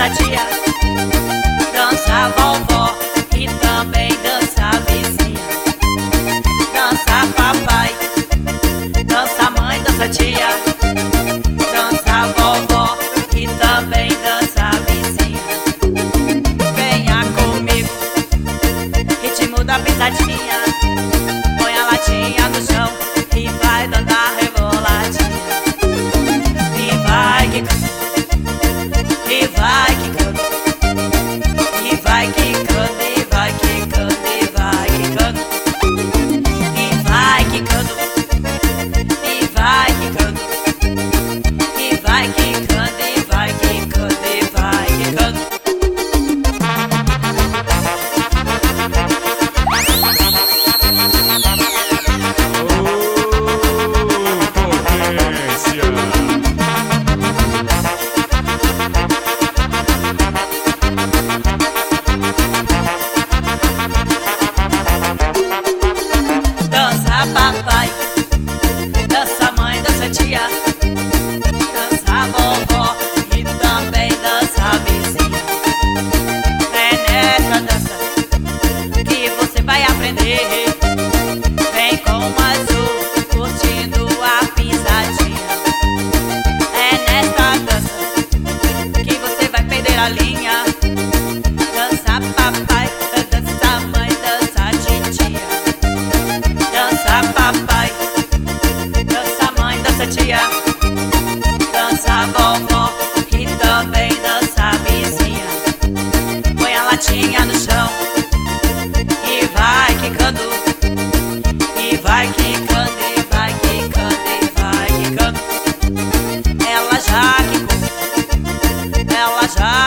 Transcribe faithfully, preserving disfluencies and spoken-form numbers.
dança tia, dança vovó e também dança vizinha. Dança papai, dança mãe, dança tia, dança vovó e também dança vizinha. Venha comigo, ritmo da pisadinha, põe a latinha no chão e vai dando a reboladinha. E vai quicando, e vai quicando, e vai quicando, e vai quicando, e vai quicando, e vai quicando, e vai quicando, e vai quicando, e vai quicando, e vai quicando. Dança papai, dança mãe, dança tia, dança vovó e também dança vizinha. É nessa dança que você vai aprender. Vem com o azul, curtindo a pisadinha. É nessa dança que você vai perder a linha. Dança papai, dança mãe, dança titia. Dança papai, dança mãe, dança tia, dança vovó e também dança vizinha. Põe a latinha no chão e vai quicando, e vai quicando, e vai quicando, e vai quicando. Ela já quicou, ela já